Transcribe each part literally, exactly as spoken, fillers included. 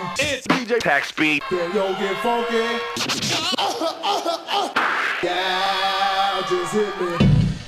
It's D J Tax Beat. Can yo get funky? Yeah, just hit me.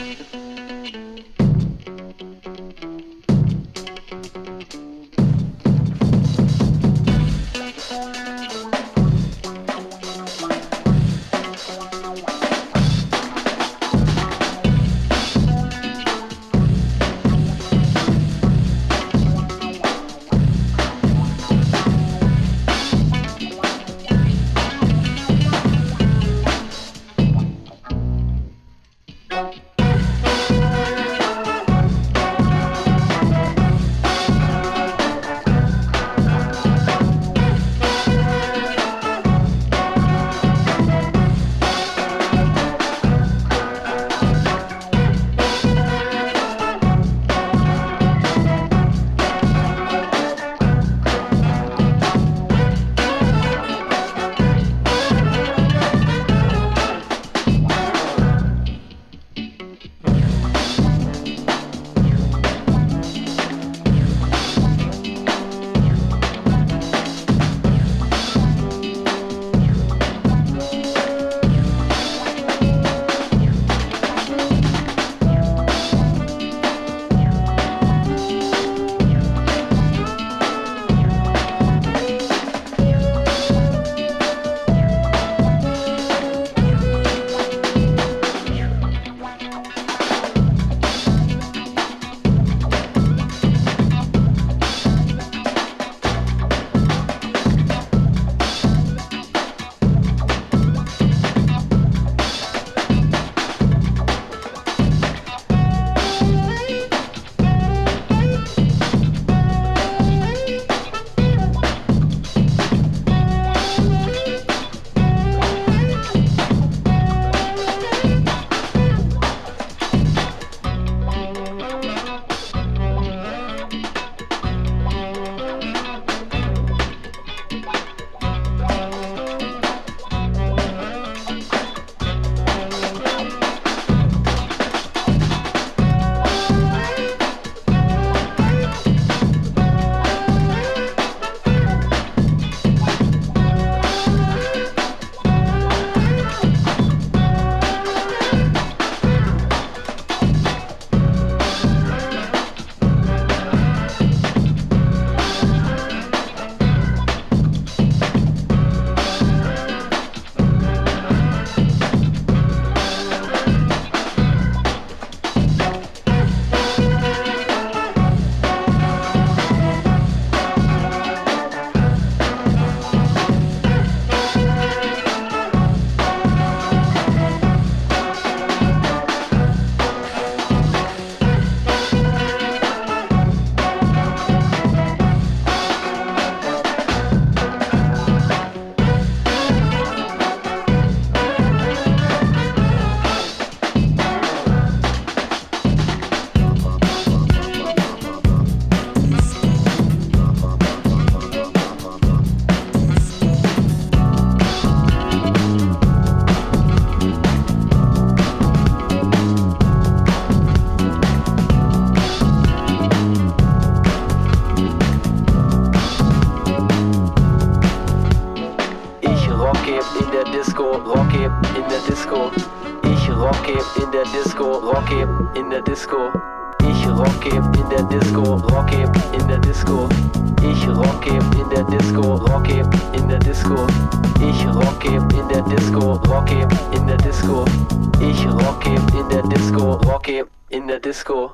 In der Disco, ich rocke in der Disco, rocke in der Disco, ich rocke in der Disco, rocke in der Disco, ich rocke in der Disco, rocke in der Disco, ich rocke in der Disco, rocke in der Disco.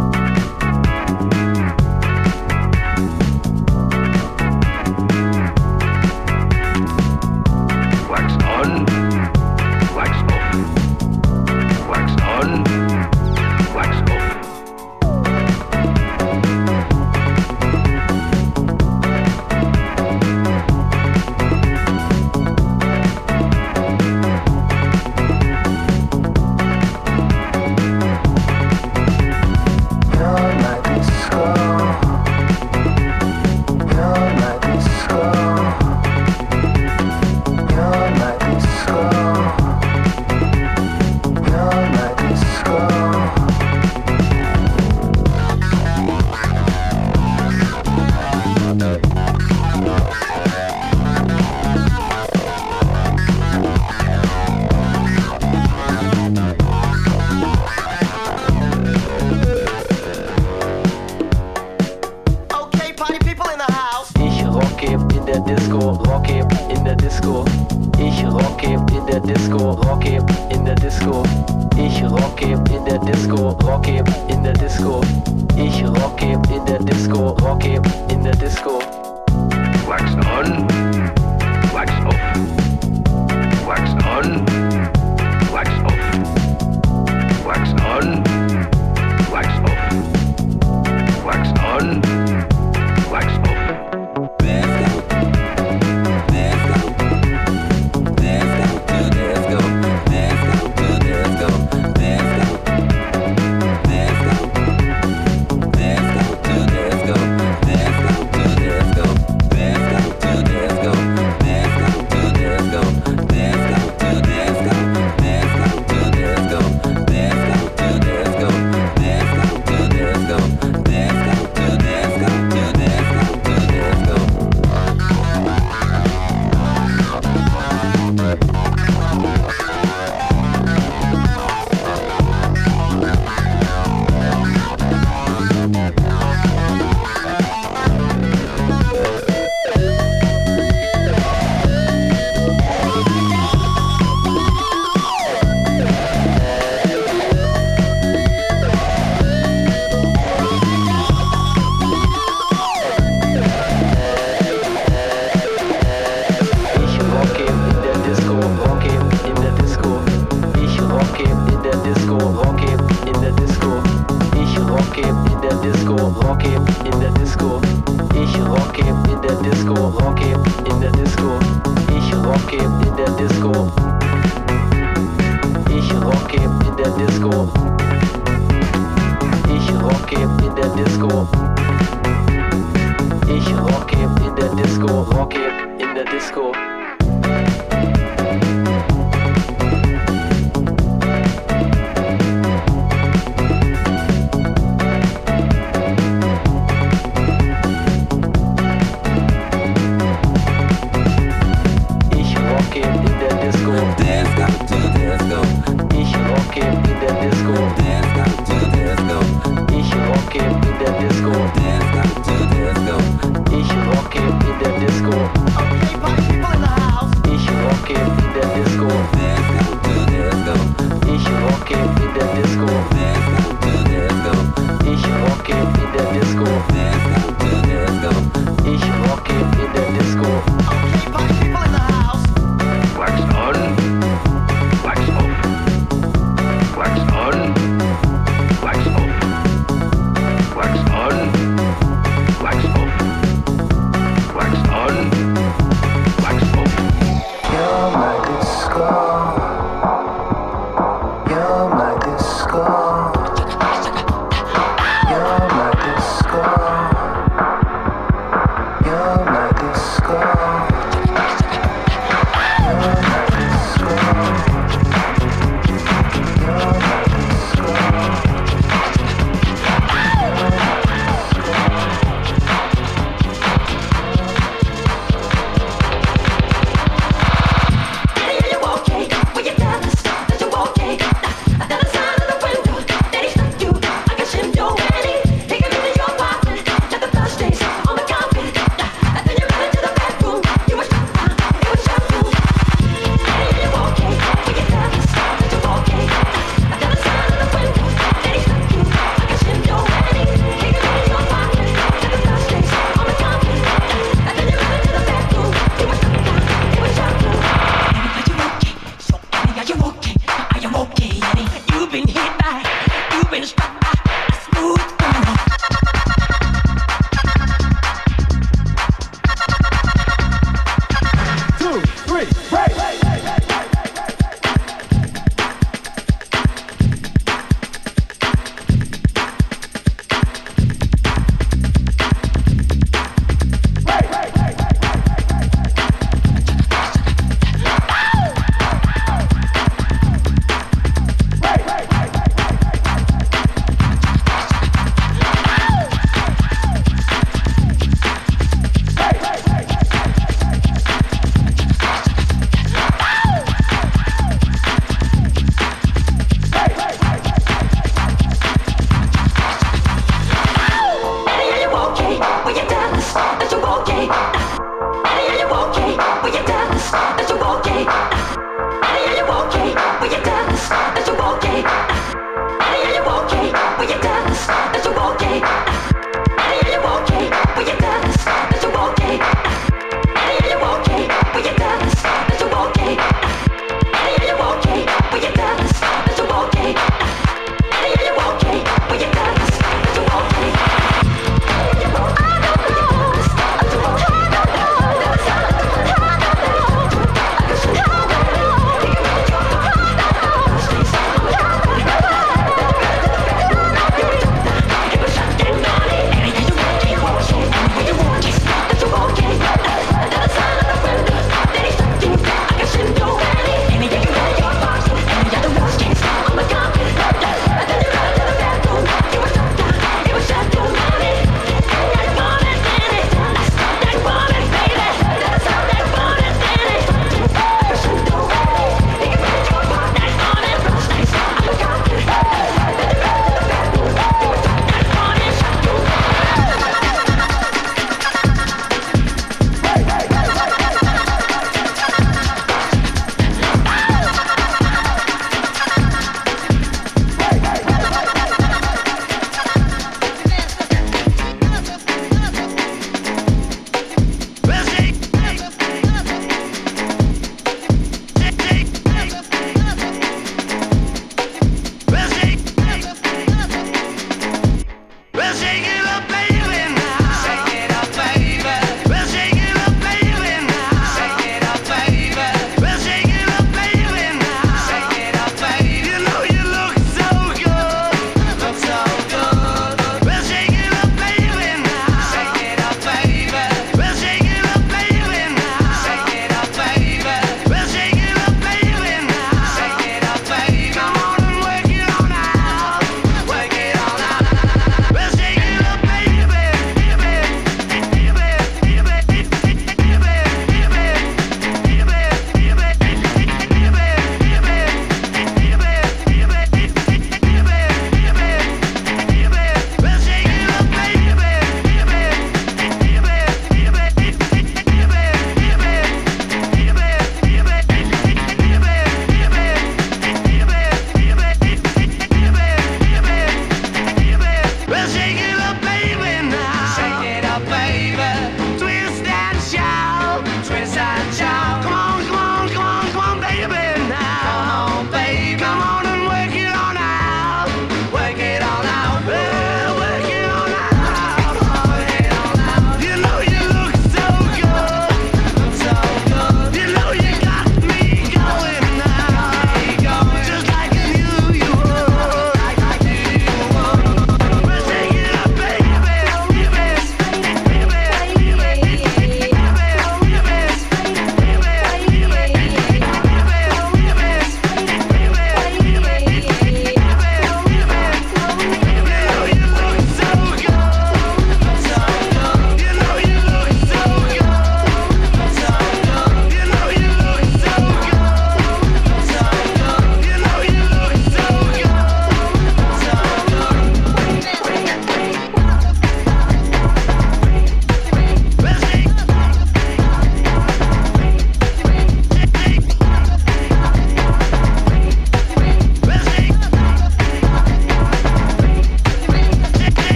Wax on, wax off, wax on. Wax off. Disco, rocke in der Disco. Ich rocke in der Disco, rocke in der Disco. Flex on, flex off. Flex on, flex off. Flex on, flex off. Flex on, flex off.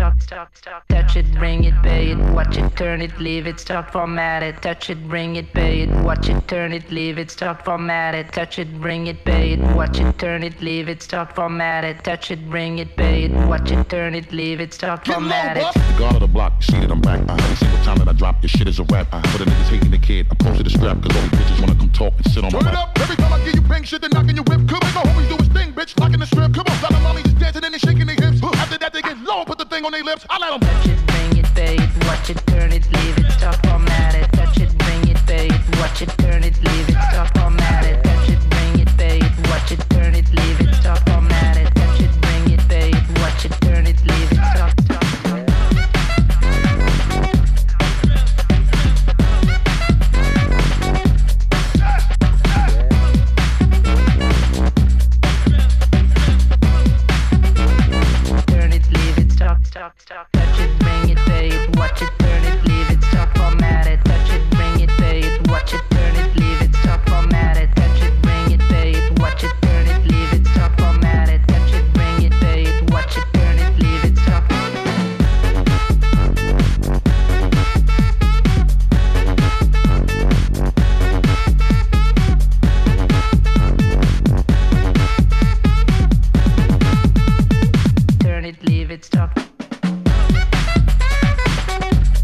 stop, stop, stop. Touch it, bring it, pay it, watch it, turn it, leave it, stop, format it. Touch it, bring it, pay it, watch it, turn it, leave it, stop, format it. Touch it, bring it, pay it, watch it, turn it, leave it, stop, format it. Touch it, bring it, pay it, watch it, turn it, leave it, stop, format it. The guard of the block, you see that I'm back. Uh, every single time that I drop, this shit is a rap. Uh, for the niggas hating the kid, I posted a strap, cause all these bitches wanna come talk and sit on Turn my it lap. up, every time I give you pink shit, then knocking your whip. Come on, my homies do his thing, bitch, locking the strip. Come on, lot of mommy just dancing and they shaking their hips. After that, they get low, put the thing on their lips. I let them touch it, bring it, pay it, watch it, turn it, leave it, stop, format it. Touch it, bring it, pay it, watch it, turn it, leave it, stop, format it. Touch it, bring it, pay it, watch it, turn it, leave it, stop, format it. Touch it, bring it, pay it, watch it, turn it, leave it, stop, stop. Stop, stop, touch it, bring it, pay it, watch it, turn it, leave it, stop, format it. Touch it, bring it, pay it, watch it, turn it, leave it, stop, format it. Touch it, bring it, pay it, watch it, turn it, leave it, stop, format it. Touch it, bring it, pay it, watch it, turn it, leave it, stop. Turn it, leave it, stop.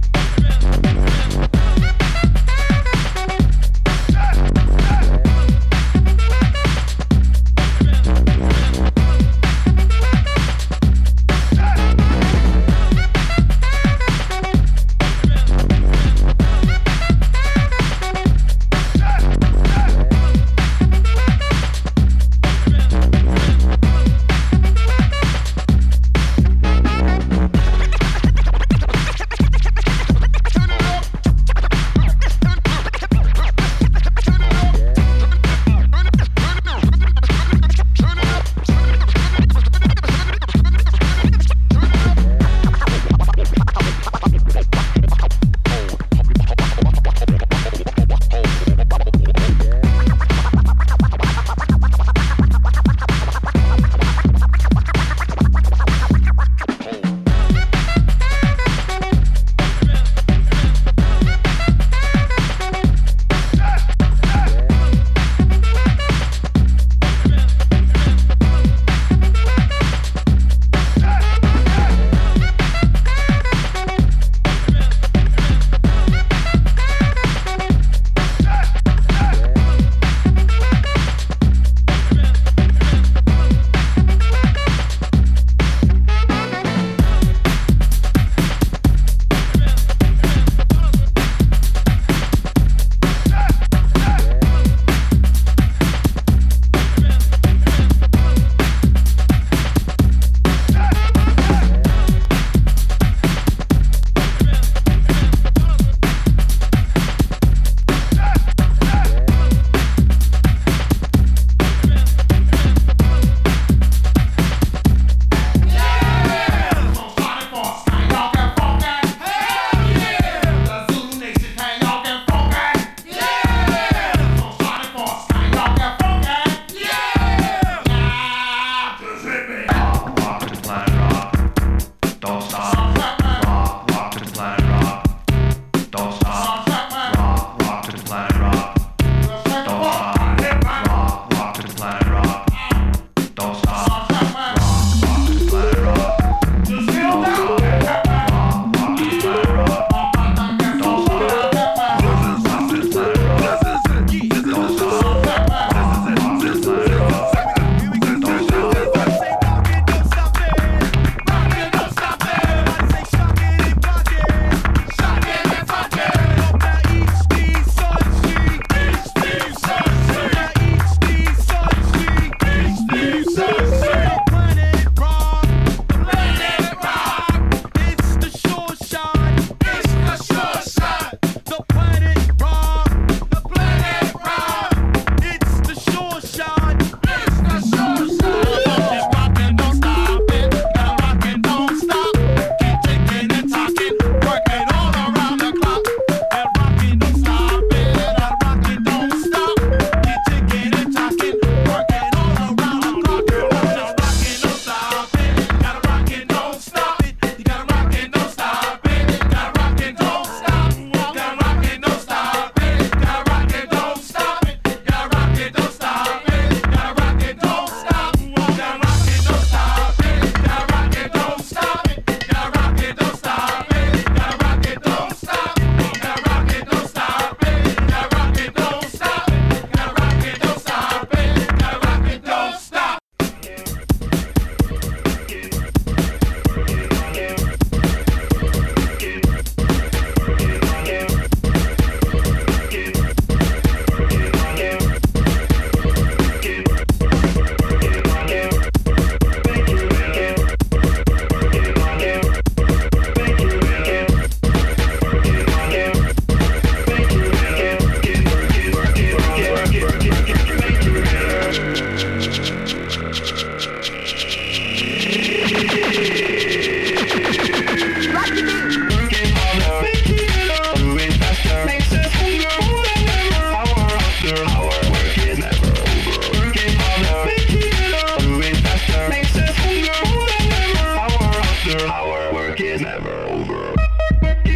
now that